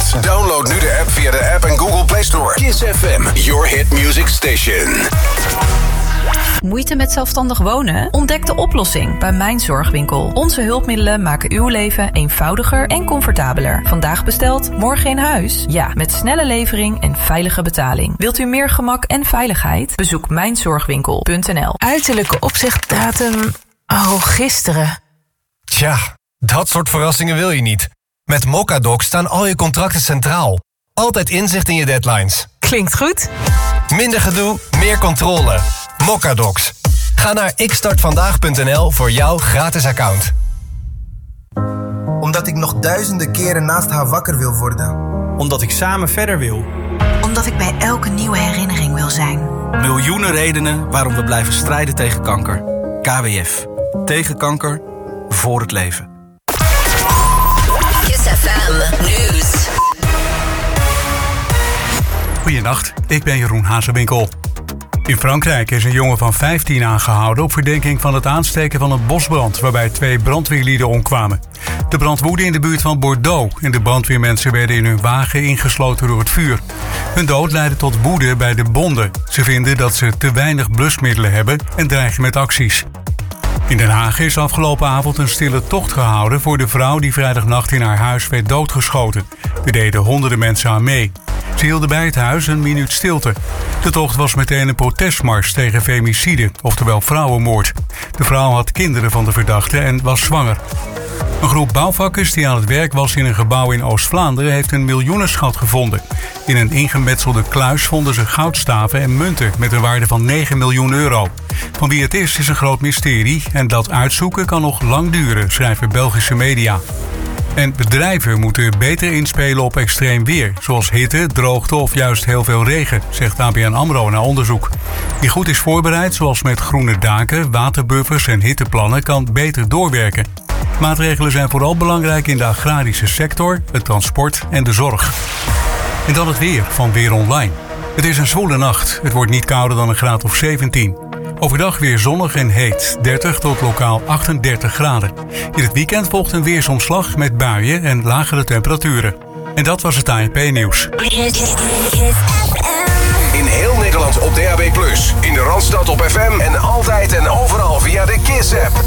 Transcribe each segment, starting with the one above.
mensen. Download nu de app via de App en Google Play Store. Kiss FM, your hit music station. Moeite met zelfstandig wonen? Ontdek de oplossing bij Mijn Zorgwinkel. Onze hulpmiddelen maken uw leven eenvoudiger en comfortabeler. Vandaag besteld, morgen in huis? Ja, met snelle levering en veilige betaling. Wilt u meer gemak en veiligheid? Bezoek mijnzorgwinkel.nl. Uiterlijke opzichtdatum... Oh, gisteren. Tja, dat soort verrassingen wil je niet. Met Mocadoc staan al je contracten centraal. Altijd inzicht in je deadlines. Klinkt goed. Minder gedoe, meer controle. Mocadocs. Ga naar xstartvandaag.nl voor jouw gratis account. Omdat ik nog duizenden keren naast haar wakker wil worden. Omdat ik samen verder wil. Omdat ik bij elke nieuwe herinnering wil zijn. Miljoenen redenen waarom we blijven strijden tegen kanker. KWF. Tegen kanker. Voor het leven. Kiss FM News. Goedenacht, ik ben Jeroen Hazewinkel. In Frankrijk is een jongen van 15 aangehouden op verdenking van het aansteken van een bosbrand waarbij 2 brandweerlieden omkwamen. De brand woedde in de buurt van Bordeaux en de brandweermensen werden in hun wagen ingesloten door het vuur. Hun dood leidde tot woede bij de bonden. Ze vinden dat ze te weinig blusmiddelen hebben en dreigen met acties. In Den Haag is afgelopen avond een stille tocht gehouden voor de vrouw die vrijdagnacht in haar huis werd doodgeschoten. Er deden honderden mensen aan mee. Ze hielden bij het huis een minuut stilte. De tocht was meteen een protestmars tegen femicide, oftewel vrouwenmoord. De vrouw had kinderen van de verdachte en was zwanger. Een groep bouwvakkers die aan het werk was in een gebouw in Oost-Vlaanderen heeft een miljoenenschat gevonden. In een ingemetselde kluis vonden ze goudstaven en munten met een waarde van 9 miljoen euro. Van wie het is een groot mysterie en dat uitzoeken kan nog lang duren, schrijven Belgische media. En bedrijven moeten beter inspelen op extreem weer, zoals hitte, droogte of juist heel veel regen, zegt ABN AMRO na onderzoek. Wie goed is voorbereid, zoals met groene daken, waterbuffers en hitteplannen, kan beter doorwerken. Maatregelen zijn vooral belangrijk in de agrarische sector, het transport en de zorg. En dan het weer van Weer Online. Het is een zwoele nacht. Het wordt niet kouder dan een graad of 17. Overdag weer zonnig en heet, 30 tot lokaal 38 graden. In het weekend volgt een weersomslag met buien en lagere temperaturen. En dat was het ANP-nieuws. In heel Nederland op DAB+, in de Randstad op FM en altijd en overal via de Kiss-app.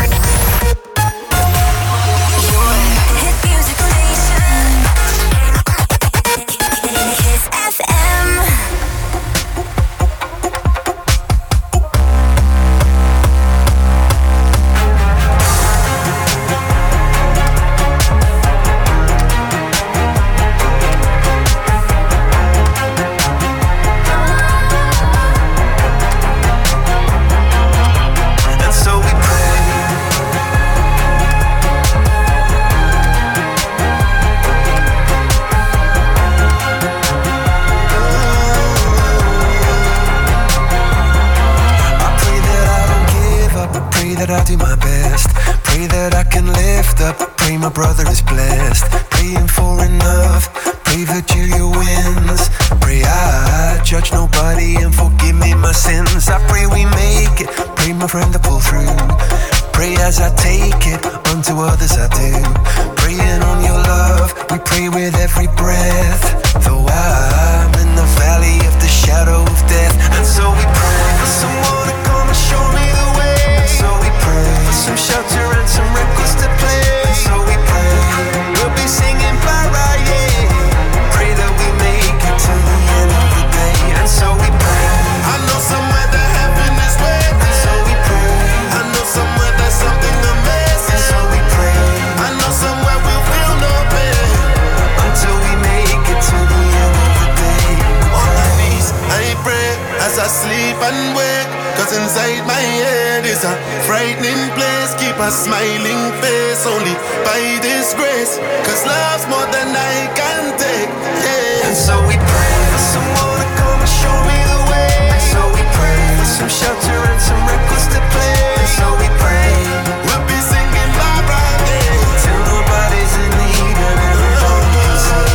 that I do my best. Pray that I can lift up. Pray my brother is blessed. Praying for enough. Pray Virgilia wins. Pray I judge nobody and forgive me my sins. I pray we make it. Pray my friend to pull through. Pray as I take it, unto others I do. Praying on your love, we pray with every breath. Though I'm in the valley of the shadow of death. And so we pray for someone to come and show me the way. And so we pray for some shelter and some records to play. And so we pray, we'll be singing Paraye. Pray that we make it to the end of the day. And so we pray, I know somewhere that heaven is waiting. And so we pray, I know somewhere there's something amazing. And so we pray, I know somewhere we'll feel no pain until we make it to the end of the day. On my knees I pray as I sleep and wake, 'cause inside my head is a frightening place. Keep a smiling face only by this grace, 'cause love's more than I can take, yeah. And so we pray for someone to come and show me the way. And so we pray for some shelter and some records to play. And so we pray, we'll be singing bye bye, yeah, till nobody's in need and everyone can see.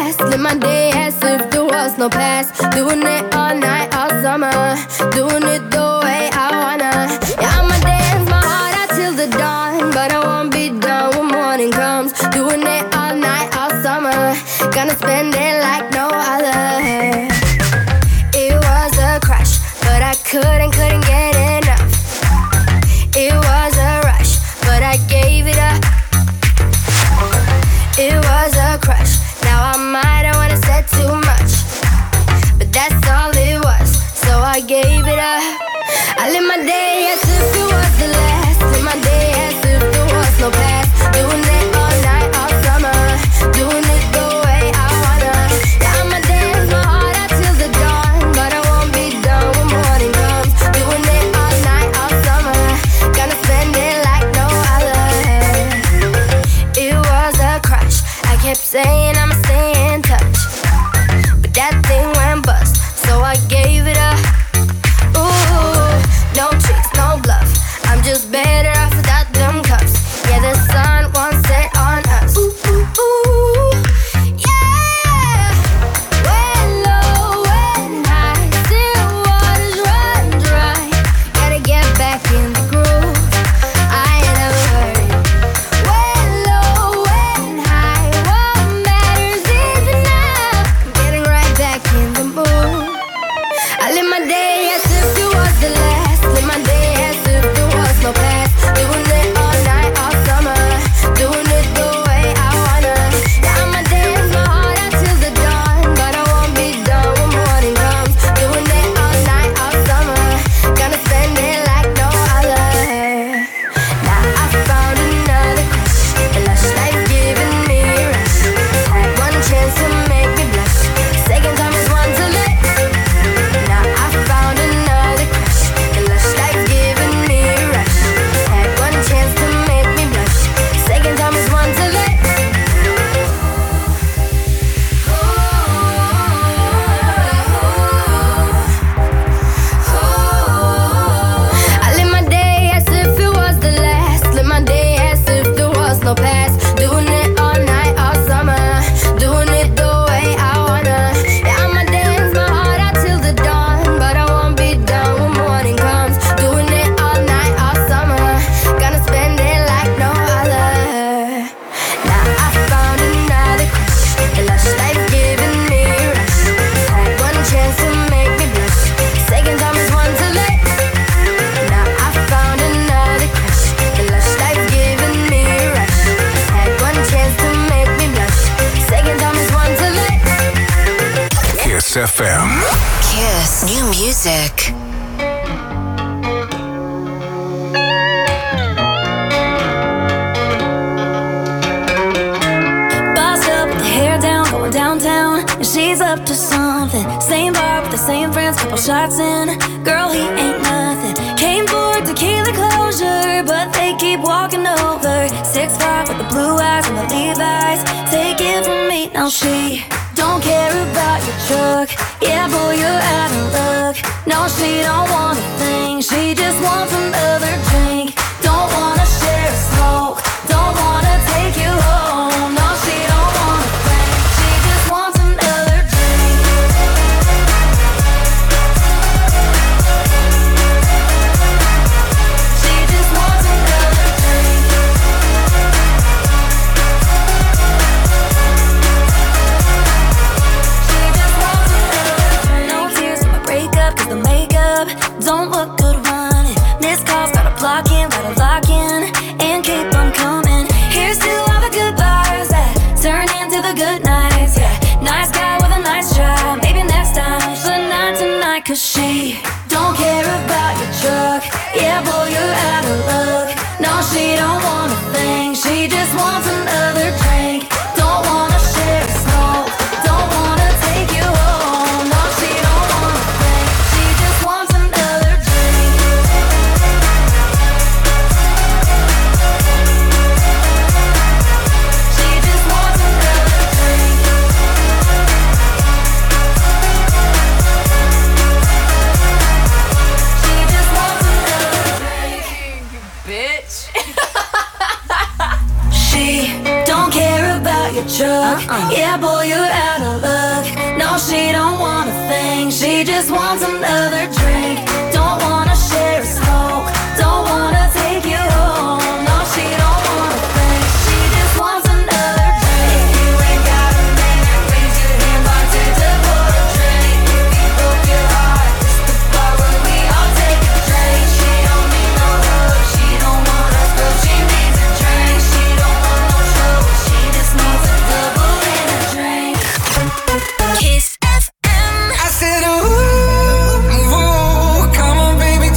last. Live my day as if there was no past. Doing it all night, all summer. Doing it the way I wanna. Yeah, I'ma dance my heart out till the dawn, but I won't be done when morning comes. Doing it all night, all summer. Gonna spend it like no other. It was a crush, but I couldn't get enough. It was a rush, but I gave it up. It was a crush. Now I might have wanna said too much, but that's all it was, so I gave it up. I live my day as if it was the last. Live my day as if there was no past. Doing it all night, all summer. Doing it the way I wanna. Yeah, I'ma dance my heart out till the dawn, but I won't be done when morning comes. Doing it all night, all summer. Gonna spend it like no other. It was a crush. I kept saying I'ma stay in touch, but that thing went bust, so I gave it up. Ooh, no tricks, no bluff. I'm just better off without them cups. Yeah, the sun won't set on us. Ooh, ooh, ooh, yeah. When low, when high, still waters run dry. Gotta get back in the groove. I ain't never heard it. When low, when high, what matters is enough. I'm getting right back in the mood. I live my day as if it was the last. Live my day as if there was no past. Doing it all night, all summer. Doing it the way I wanna. Yeah, I'ma dance my heart out till the dawn, but I won't be done when morning comes. Doing it all night, all summer. Gonna spend it like no other. Now I found another crush. A lush life giving me a rush. Had one chance to make me blush. Second time is one to let. Now I found another crush. A lush life giving me a rush. Had one chance to make me blush. Second time is one to let. I live my day as if it was the last. Live my day as if there was no past. Doing it all night, all summer. Doing it the way I wanna. Yeah, I'ma dance my heart out till the dawn, but I won't be done when morning comes. Doing it all night, all summer. Gonna spend it like no other. Now I found another crush. A lush life giving me a rush. Had one chance to make me blush. Second time is one to let. Now I found another crush. A lush life giving me a rush. Had one chance to make me blush. Second time is one to let. Kiss FM. Kiss new music. Bossed up with the hair down, going downtown, and she's up to something. Same bar with the same friends, couple shots in. Girl, he ain't nothing. Came for tequila closure, but they keep walking over. 6'5" with the blue eyes and the Levi's. Take it from me, now she don't care about your truck. Yeah, boy, you're out of luck. No, she don't want a thing. She just wants another drink. Don't wanna share a smoke. Don't wanna take you home. No, she don't want a thing. She just wants another drink. She just wants another drink. She just wants another drink. No tears in my breakup, 'cause the makeup don't look good running. Missed calls, gotta block in, gotta lock in, and keep on coming. Here's to all the good Yeah, boy, you're out of luck. No, she don't want a thing. She just wants another drink. Don't wanna share a smoke. Don't wanna take you home. No, she don't want a thing. She just wants another drink. If you ain't got a man, raise your hand, bartender, pour a drink. If you broke your heart, this the part where we all take a drink. She don't need no love. She don't want us, girl. She needs a drink. She don't want no trouble. She just needs a double in a drink. Kiss FM. I said, ooh, come on, baby.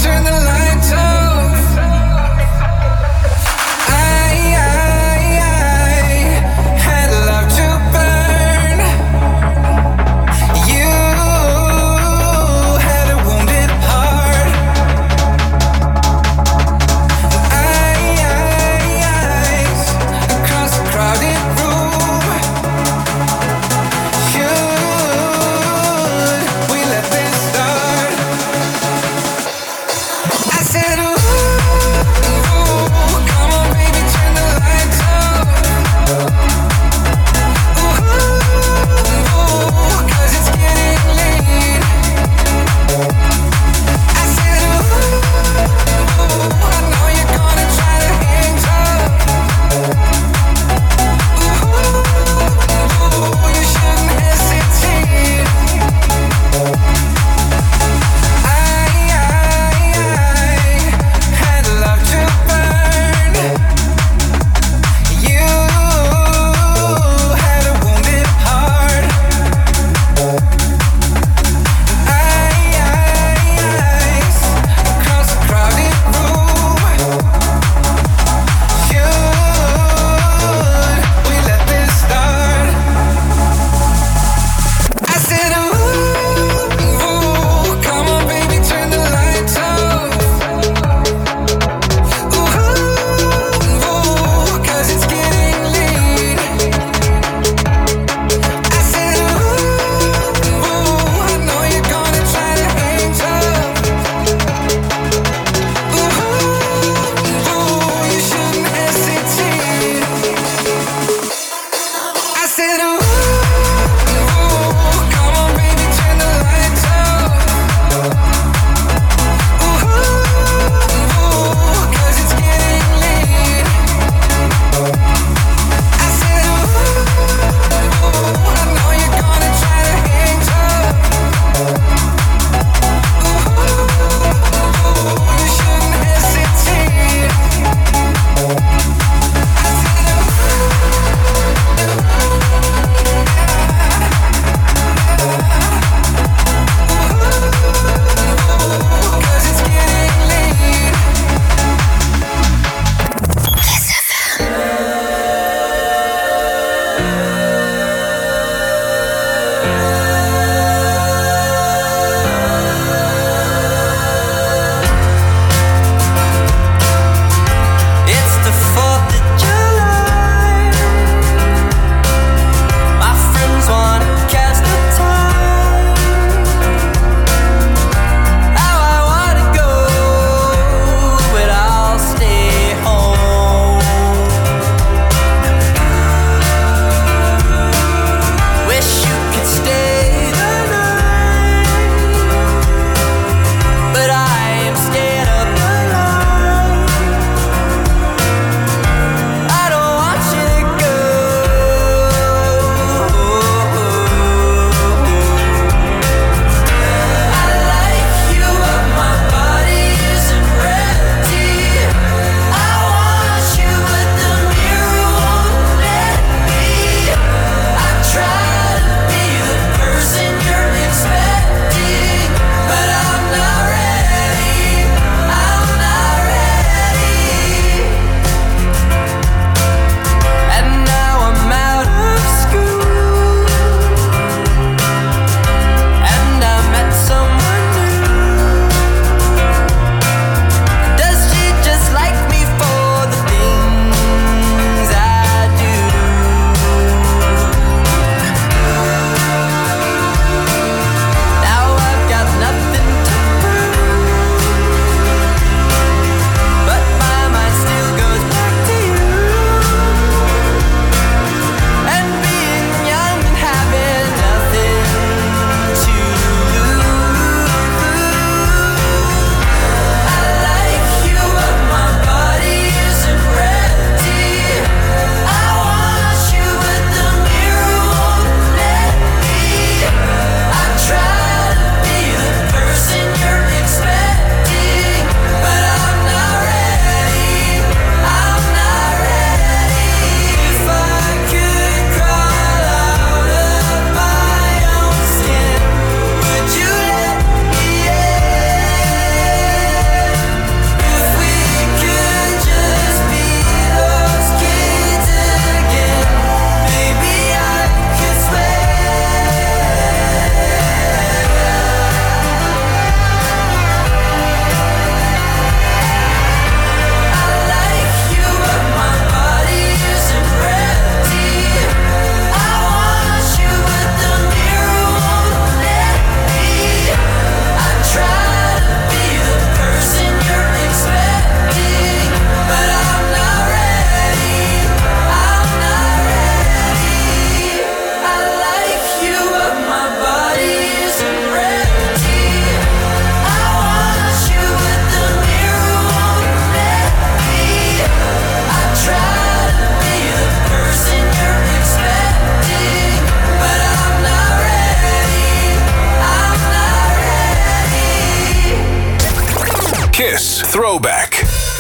Throwback.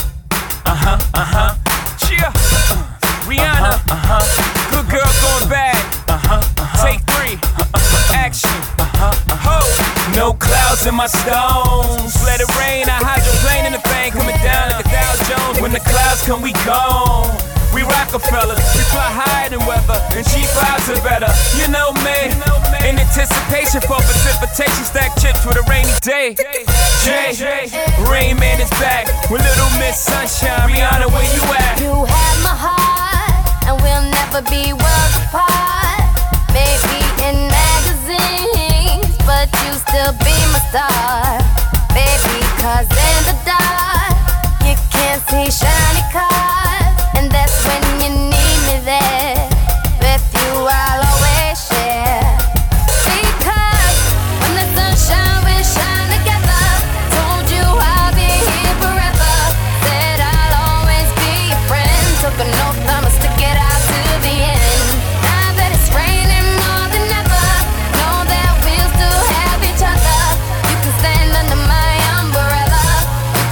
Yeah. Rihanna. Good girl going bad. Take 3. Action. Ho. No clouds in my stones. Let it rain. I hydroplane in the bank. Coming down like a Dow Jones. When the clouds come, we gone. We Rockefellers, we fly higher than weather, and cheap vibes are better. You know me, in anticipation for precipitation, stack chips with a rainy day. Jay, Rain Man is back with Little Miss Sunshine. Rihanna, where you at? You have my heart, and we'll never be worlds apart. Maybe in magazines, but you still be my star. Baby, 'cause in the dark, you can't see shiny cars. And that's when you need me there. With you I'll always share. Because when the sunshine we shine together. Told you I'll be here forever. Said I'll always be your friend. Took an oath, I'ma stick it out to the end. Now that it's raining more than ever, know that we'll still have each other. You can stand under my umbrella. You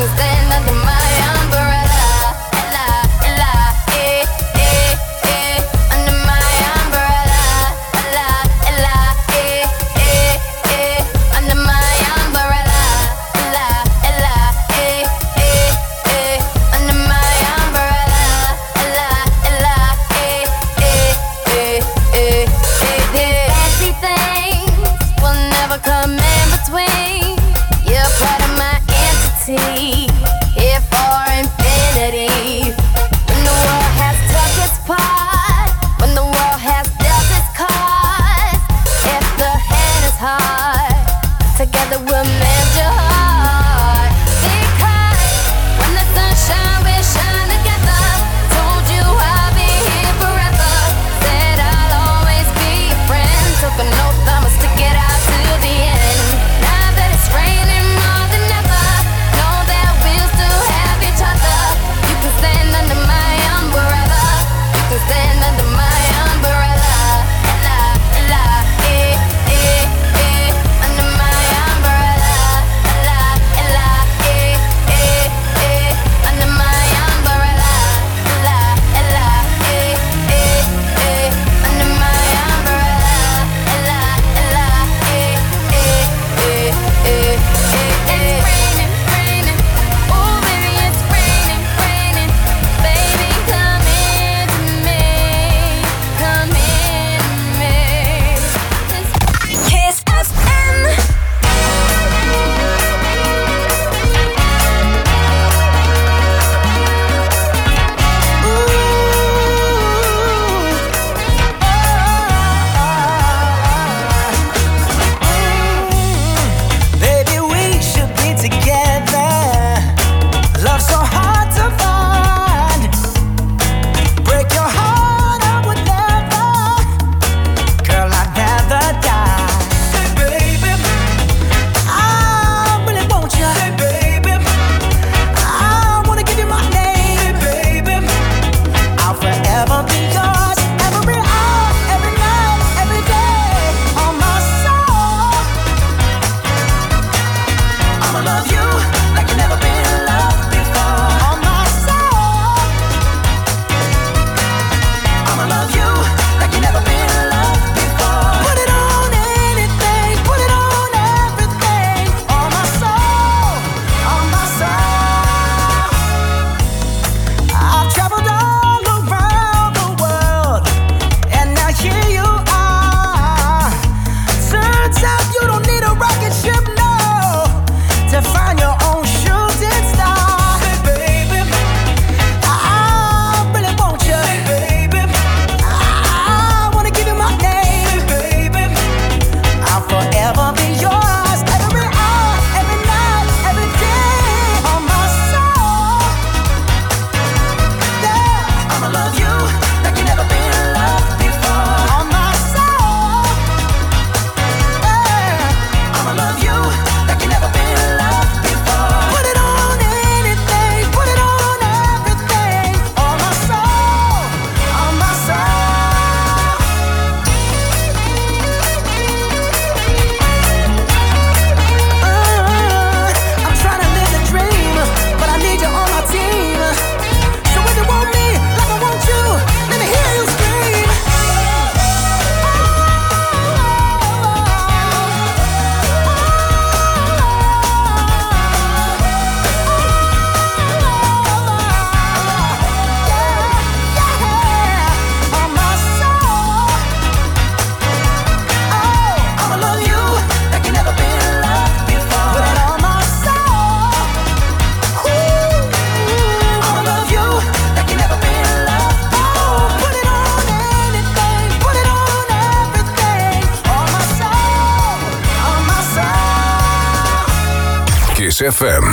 Kiss FM.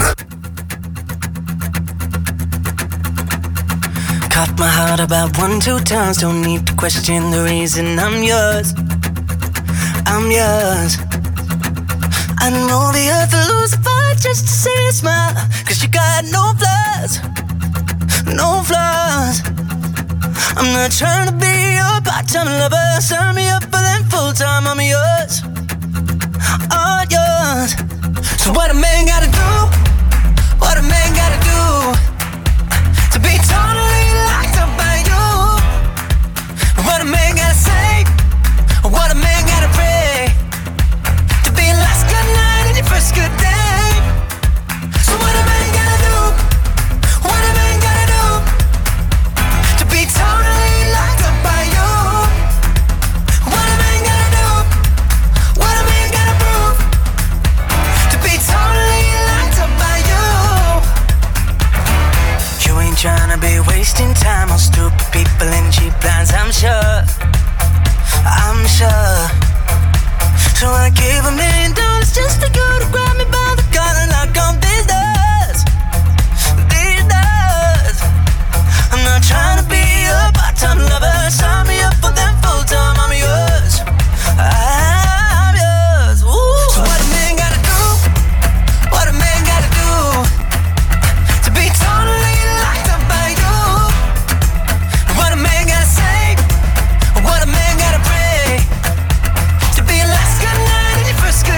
Cut my heart about 1-2 times. Don't need to question the reason I'm yours. I'm yours. I know the earth will lose a fight just to see you smile. 'Cause you got no flaws. No flaws. I'm not trying to be your part-time lover. Sign me up for them full-time. I'm yours. All yours. So what a man gotta do? What a man gotta do to be totally locked up by you? What a man gotta say? What a man gotta pray to be your last good night and your first good day? So what a man gotta do? What a man gotta do to be totally locked up by you? What a man gotta do? What a man gotta prove to be totally locked up by you? You ain't tryna be wasting time on stupid people and cheap lines, I'm sure. I'm sure. So I gave $1 million just to go to grab me by the collar and knock on these doors. These doors. I'm not trying to be a part-time lover. Sign me up for them full-time. I'm yours. I'm yours. Ooh. So what a man gotta do? What a man gotta do to be totally locked up by you? What a man gotta say? What a man gotta pray to be your last good night and your first good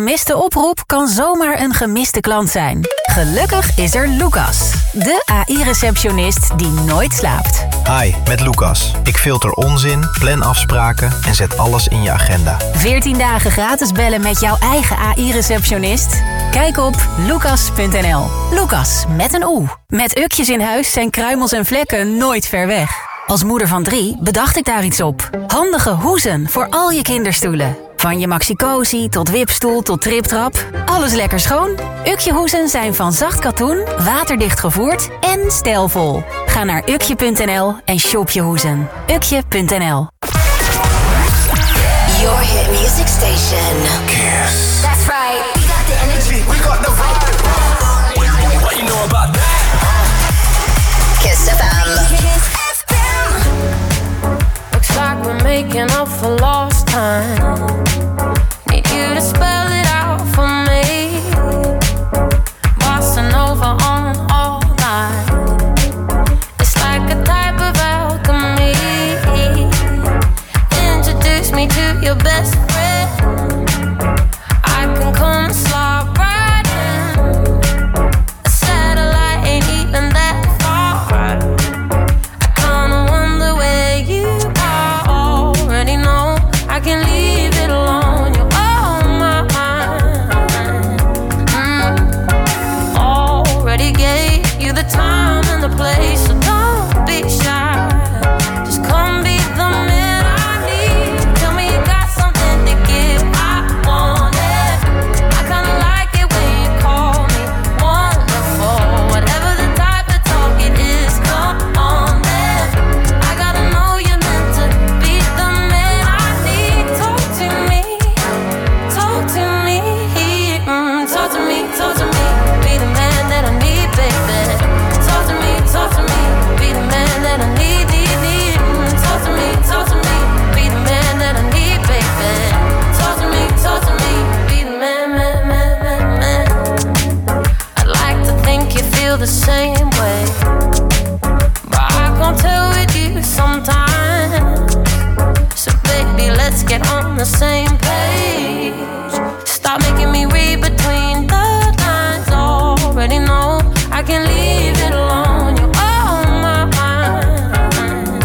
gemiste oproep kan zomaar een gemiste klant zijn. Gelukkig is er Lucas, de AI-receptionist die nooit slaapt. Hi, met Lucas. Ik filter onzin, plan afspraken en zet alles in je agenda. 14 dagen gratis bellen met jouw eigen AI-receptionist? Kijk op lucas.nl. Lucas, met een oe. Met ukjes in huis zijn kruimels en vlekken nooit ver weg. Als moeder van 3 bedacht ik daar iets op. Handige hoezen voor al je kinderstoelen. Van je maxi-cozy tot wipstoel tot triptrap. Alles lekker schoon. Ukje-hoezen zijn van zacht katoen, waterdicht gevoerd en stijlvol. Ga naar ukje.nl en shop je hoezen. Ukje.nl. Your hit music station. Kiss. That's right. We got the energy. We got the vibe. What you know about that? Kiss FM. Kiss FM. Looks like we're making up for lost time. Need you to spell it out for me. Bossa Nova on all night. It's like a type of alchemy. Introduce me to your best friend. I can come and slide right in. A satellite ain't even that far. I kinda wonder where you are. Already know I can leave it alone. You're on my mind. Already gave you the time and the place, so don't be shy. Just come be the man I need. Tell me you got something to give. I want it. I kinda like it when you call me wonderful. Whatever the type of talk it is, come on then. I gotta know you're meant to be the man I need. Talk to me, talk to me, talk to me, talk to me. Be the man that I need, baby. Talk to me, be the man that I need, need. Talk to me, be the man that I need, baby. Talk to me, be the man, man. I'd like to think you feel the same way, but I can't tell with you sometimes. So baby, let's get on the same page. Stop making me read between the lines. Already know I can leave it alone. You're on my mind.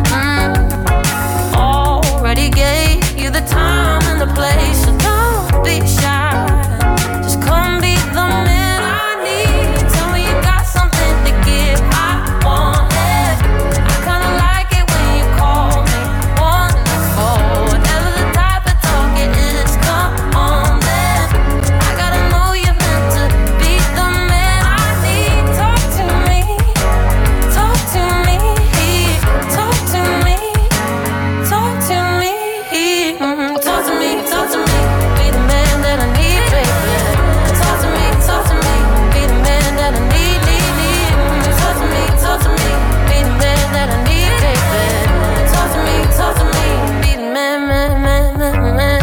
Already gave you the time and the place, so don't be shy. Just come be the man I need. Tell me you got something to give. I want it. I kinda like it when you call me wonderful. Whatever the type of talk it is, come on then. I gotta know you're meant to be the man I need. Talk to me, talk to me, talk to me, talk to me, talk to me, talk to me. Be the man that I need, baby. Talk to me, be the man that I need, need. Talk to me, be the man that I need, baby. Talk to me, be the man, man.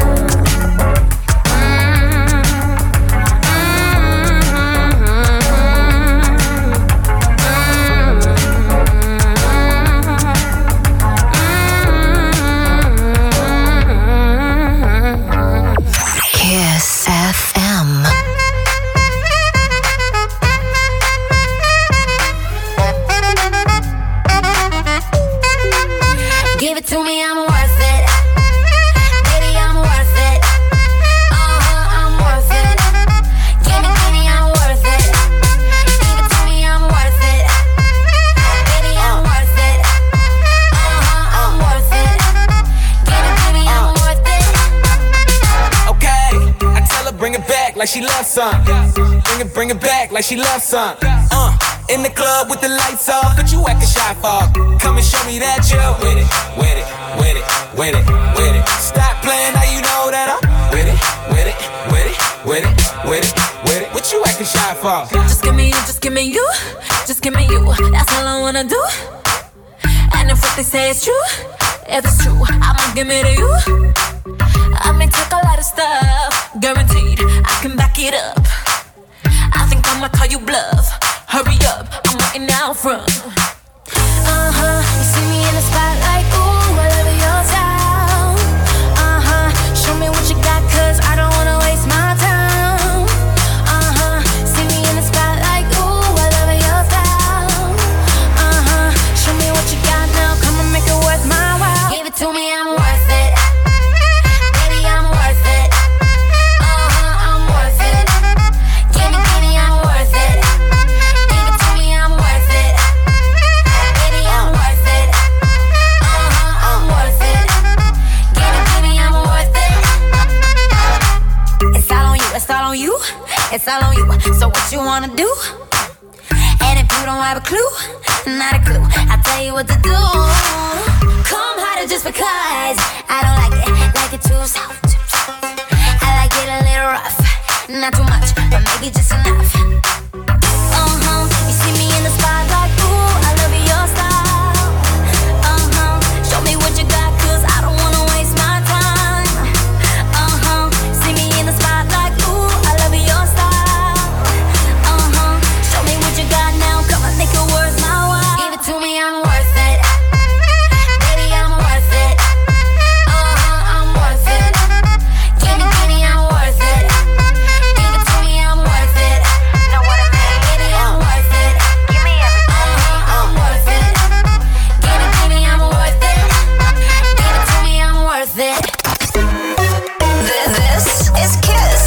Kiss FM. Give it to me, I'm worth it. Baby, I'm worth it. I'm worth it. Give me, I'm worth it. Give it to me, I'm worth it. Baby, I'm worth it. I'm worth it. Give me, I'm worth it. Okay, I tell her bring it back like she loves some. Bring it back like she loves some. In the club with the lights off, but you acting shy for. Come and show me that you're with it, with it, with it, with it, with it. Stop playing, now you know that I'm with it, with it, with it, with it, with it, with it. What you acting shy for? Just give me you, just give me you, just give me you. That's all I wanna do. And if what they say is true, if it's true, I'ma give it to you. I may take a lot of stuff, guaranteed I can back it up. I think I'ma call you bluff. Hurry up, I'm waiting out front. You see me in the spotlight, ooh, I love your style. Show me what you got, 'cause I don't wanna waste my time. all on you. It's all on you. So what you wanna do? And if you don't have a clue, not a clue, I'll tell you what to do. Come harder just because I don't like it too soft. I like it a little rough, not too much, but maybe just enough. You see me in the spotlight, ooh, I love your style. Show me what you got, 'cause I don't wanna waste my time. See me in the spotlight, ooh, I love your style. Show me what you got now, come on, make it worth my while. Give it to me, I'm worth it. Baby, I'm worth it. I'm worth it. Give me, I'm worth it. Give it to me, I'm worth it. Know what I mean? Baby, I'm worth it. Give me everything. I'm worth it. Give me, I'm worth it. Give it to me, I'm worth it. This is Kiss.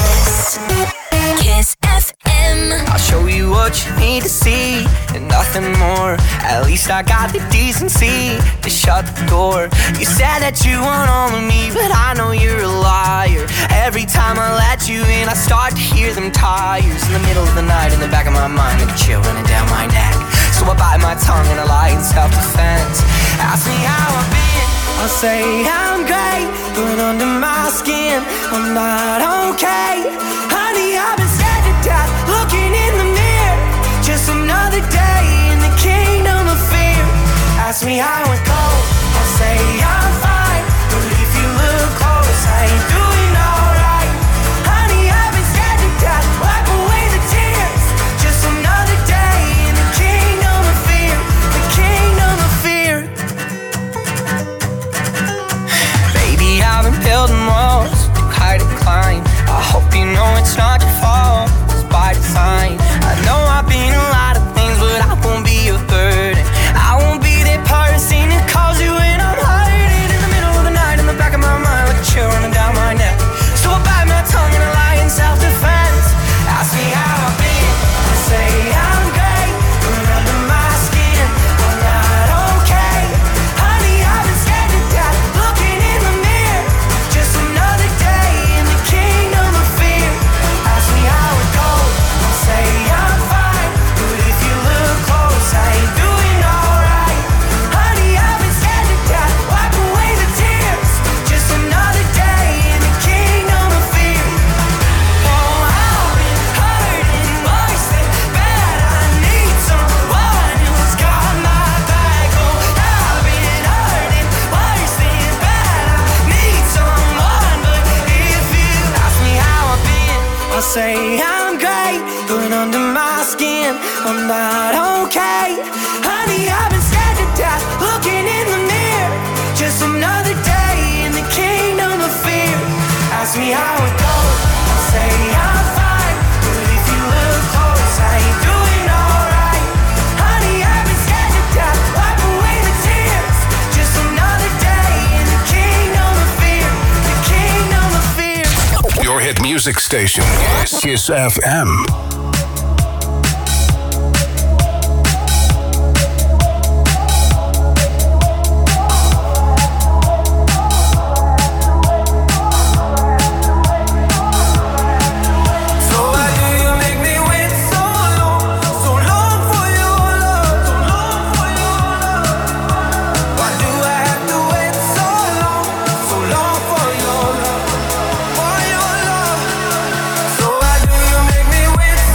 Kiss FM. I'll show you what you need to see and nothing more. At least I got the decency to shut the door. You said that you want all of me, but I know you're a liar. Every time I let you in, I start to hear them tires in the middle of the night, in the back of my mind, like a chill running down my neck. So I bite my tongue and I lie in self-defense. Ask me how I've been, I'll say I'm great, but under my skin, I'm not okay. Honey, I've been scared to death, looking in the mirror. Just another day in the kingdom of fear. Ask me how it goes, I'll say I'm fine, but if you look close, I ain't doing alright. Honey, I've been scared to death, wipe away the tears. Just another day in the kingdom of fear, the kingdom of fear. Baby, I've been building walls too high to climb. I hope you know it's not your fault, it's by design. I know I've been a lot of things, but I won't be a burden. I won't be that person who calls you when I'm hurting. In the middle of the night, in the back of my mind, like a chill running down my neck. So I bite my tongue and I lie in self-defense. Ask me how I've been, I say I'm great, but under my skin, I'm not okay. Honey, I've been scared to death, looking in the mirror. Just another day in the kingdom of fear. Ask me how it goes, I'll say I'm fine, but if you look close, I ain't doing alright. Honey, I've been scared to death, wipe away the tears. Just another day in the kingdom of fear. Oh, I've been hurting worse than bad. I need someone who's got my back. Oh, I've been hurting worse than bad. I need someone, but if you ask me how I've been, I'll say I'm great, but under my skin, I'm not okay. Honey, I've been scared to death, looking in the mirror. Just another day in the kingdom of fear. Ask me how it goes, I'll say I'm fine, but if you look close, I ain't doing alright. Honey, I've been scared to death, wipe away the tears. Just another day in the kingdom of fear, the kingdom of fear. Your hit music station is Kiss FM. So why do you make me wait so long for your love, so long for your love? Why do I have to wait so long for your love, for your love? So why do you make me wait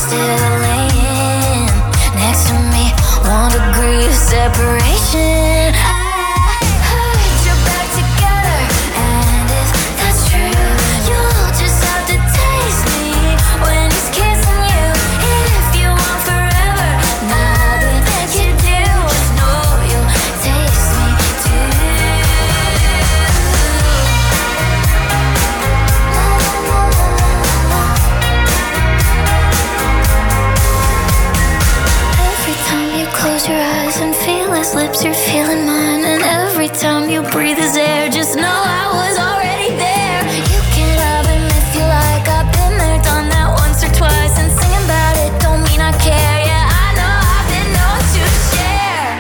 still laying next to me. 1 degree of separation. I heard you're back together, and if that's true, you'll just have to taste me when he's kissing you. If you want forever, nothing that you do, just know you'll taste me too. Every time you close your eyes and feel his lips, you're feeling mine. And every time you breathe his air, just know I was already there. You can have him if you like. I've been there, done that once or twice. And singing about it don't mean I care. Yeah, I know I've been known to share.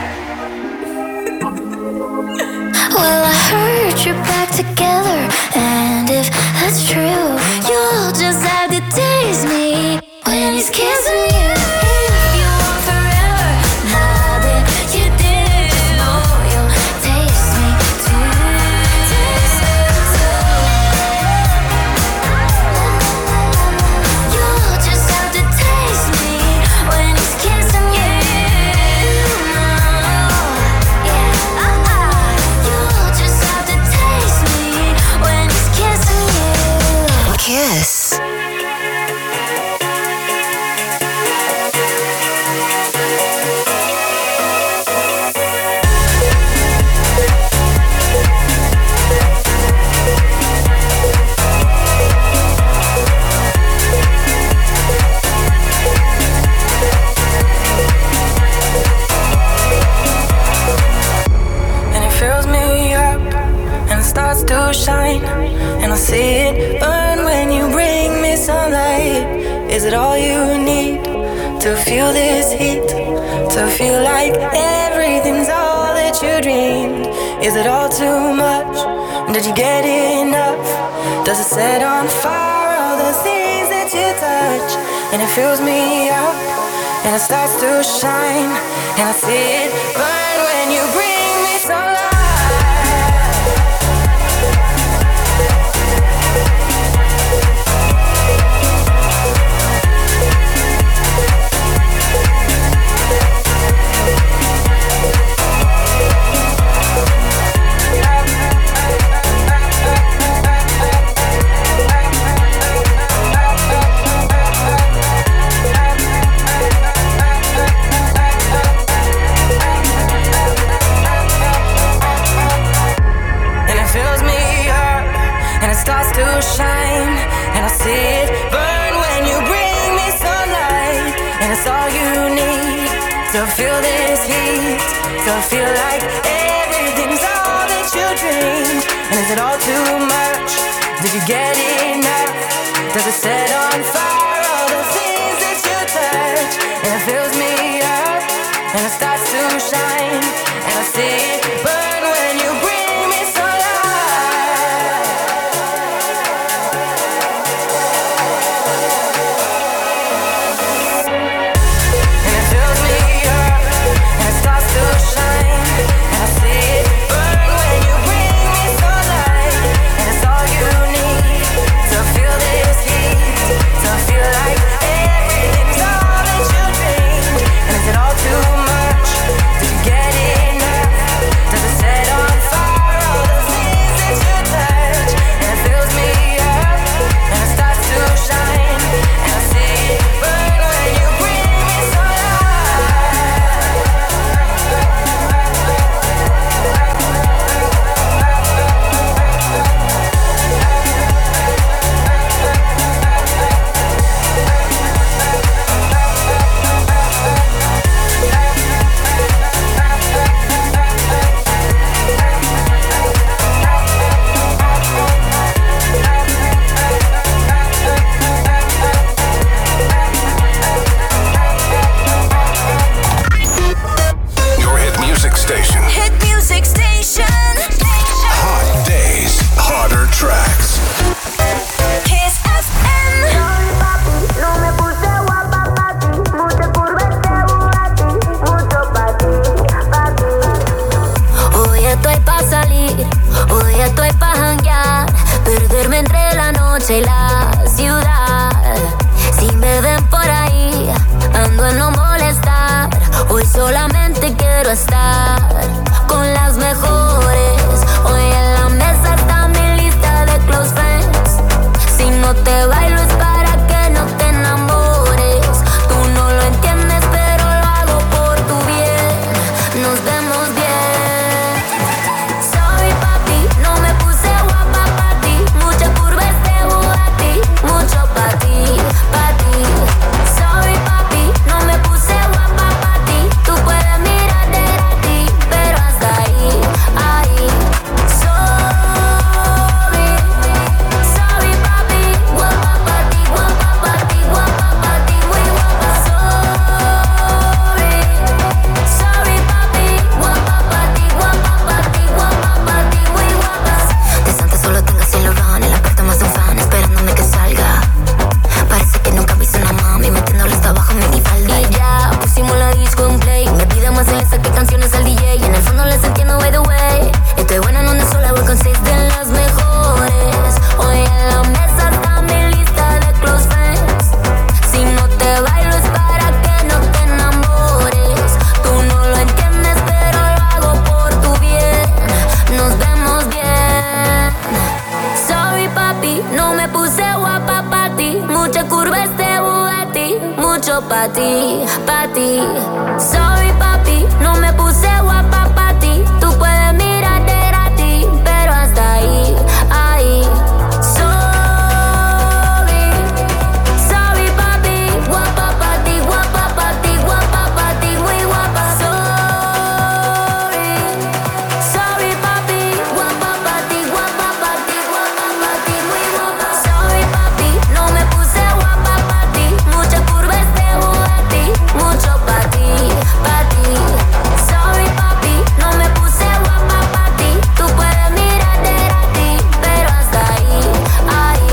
Well, I heard you're back together, and if that's true, you'll just have to taste me when he's kissing you. If you want forever, nothing you do, just know you'll taste me too. Taste me too. You'll just have to taste me when he's kissing you. Yeah, you'll just have to taste me when he's kissing you. Kiss. And it fills me up, and it starts to shine, and I see it burn when you bring me sunlight. Is it all you need to feel this heat? To feel like everything's all that you dreamed? Is it all too much? Did you get enough? Does it set on fire all the things that you touch? And it fills me up, and it starts to shine, and I see it burn when you bring me sunlight. Starts to shine, and I see it burn when you bring me sunlight. And it's all you need to feel this heat, to feel like everything's all that you dreamed. And is it all too much? Did you get enough? Does it set on fire all the things that you touch? And it fills me up, and it starts to shine, and I see it burn when you bring me sunlight. And it fills me up, and it starts to shine, and I see it burn when you bring me sunlight. And it's all you need to feel this heat, to feel mucho pa' ti, pa' ti. Sorry papi, no me puse guapa pa' ti. Tú puedes mirarte gratis, pero hasta ahí, ahí. Sorry papi, guapa pa' ti, guapa pa' ti, guapa pa' ti, muy guapa. Sorry papi, guapa pa' ti, guapa pa' ti, guapa pa' ti, muy guapa. Sorry papi, no me puse guapa pa' ti. Muchas curvas de Bugatti, mucho pa' ti, pa' ti. Sorry papi, no me puse guapa pa' ti. Tú puedes mirarte gratis, pero hasta ahí, ahí.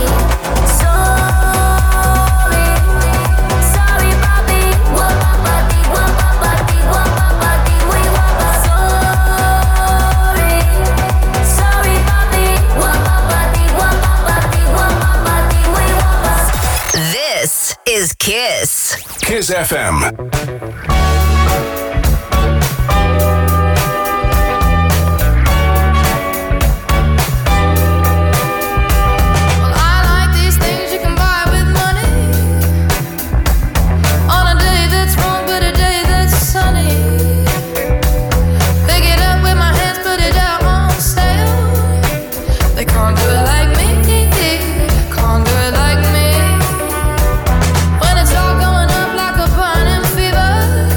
Sorry papi, guapa pa' ti, guapa pa' ti, guapa pa' ti, muy guapa. Sorry papi, guapa pa' ti, guapa pa' ti, guapa pa' ti, muy guapa. This is Kiss. Kiss FM. I like these things you can buy with money. On a day that's wrong, but a day that's sunny. Pick it up with my hands, put it out on sale. They can't do it like me, can't do it like me. When it's all going up like a burning fever.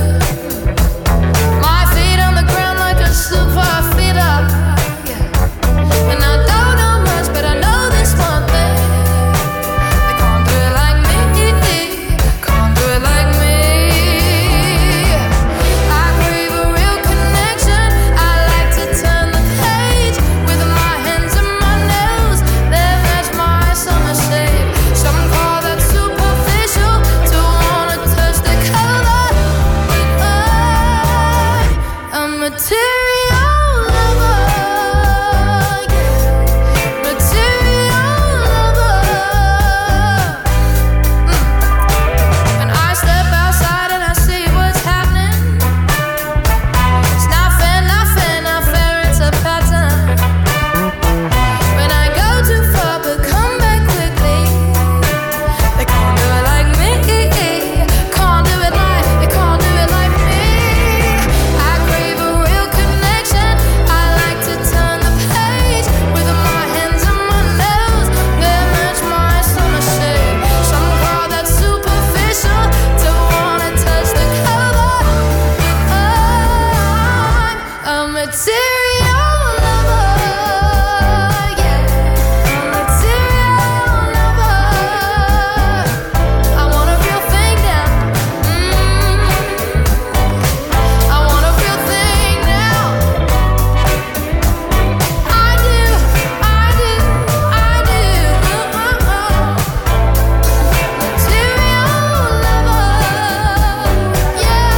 My feet on the ground like a super feeder. And I don't know much, but I know this one thing. They can't do it like me, can't do it like me. I crave a real connection. I like to turn the page with my hands and my nails. They match my summer shade. Some call that superficial, to wanna touch the color. I'm a material lover, material lover. When I step outside and I see what's happening, it's not fair, not fair, not fair, it's a pattern. When I go too far but come back quickly, they can't do it like me, can't do it like, they can't do it like me. I crave a real connection. I like to turn the page with my hands and my nails. They match my summer shade. Some call that superficial, to wanna touch the color. I'm a material lover, yeah. I'm a material lover. I want a real thing now. I want a real thing now. I do, I do, I do. Material lover, yeah.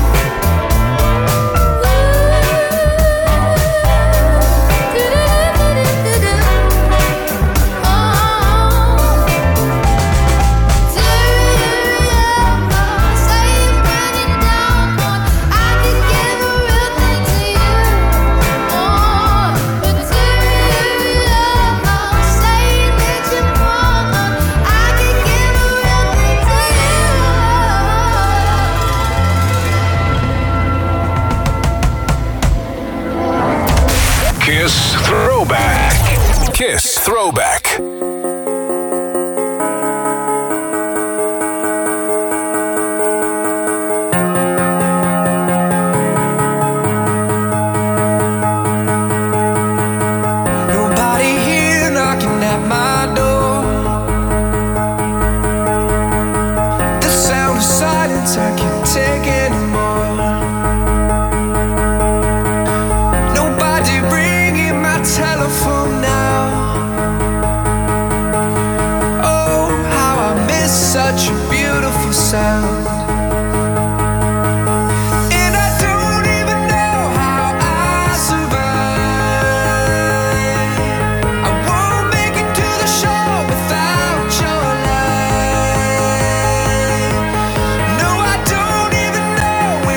Kiss Throwback. Kiss Throwback. Nobody here knocking at my door. The sound of silence I can't take anymore. Nobody ringing my telephone now. Oh, how I miss such a beautiful sound. And I don't even know how I survive. I won't make it to the shore without your light. No, I don't even know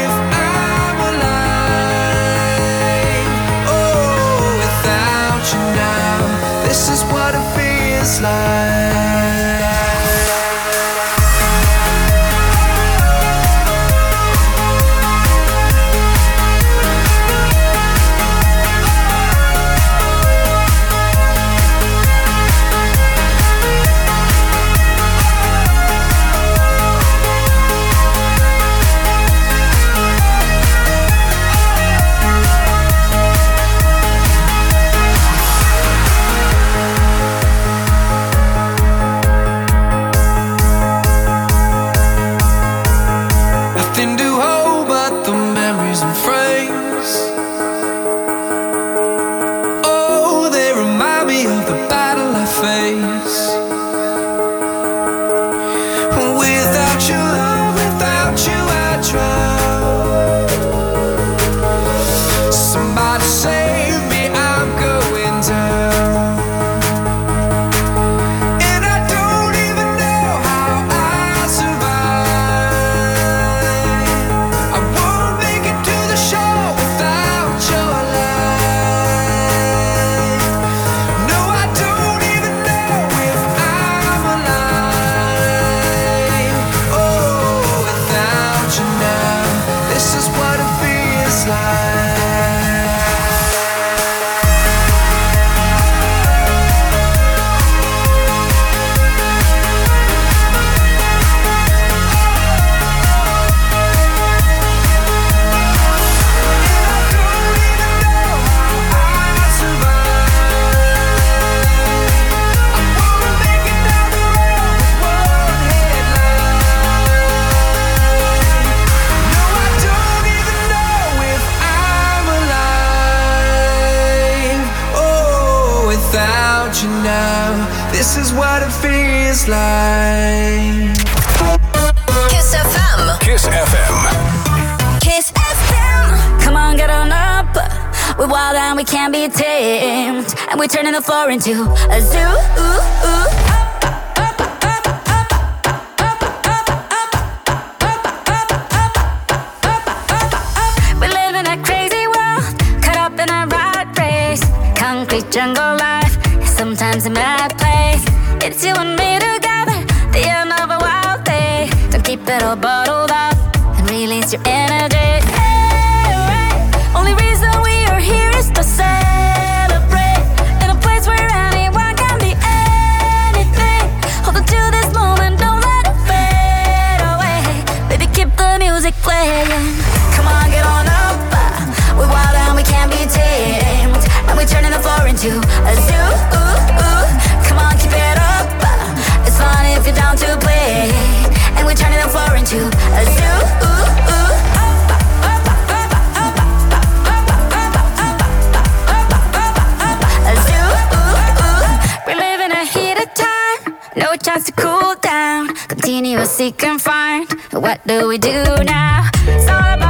This is what it feels like. Kiss FM. Kiss FM. Kiss FM. Come on, get on up. We're wild and we can't be tamed. And we're turning the floor into a zoo. We live in a crazy world, caught up in a rat race. Concrete jungle life, sometimes a mad place. It's you and me together, the end of a wild day. Don't keep it all bottled up and release your energy. Only reason we are here is to celebrate. In a place where anyone can be anything. Hold on to this moment, don't let it fade away. Baby, keep the music playing. Come on, get on up. We're wild and we can't be tamed. And we're turning the floor into a zoo. Come on, keep it up. It's fun if you're down to play. And we're turning the floor into a zoo. No chance to cool down. Continue to seek and find. What do we do now? It's all about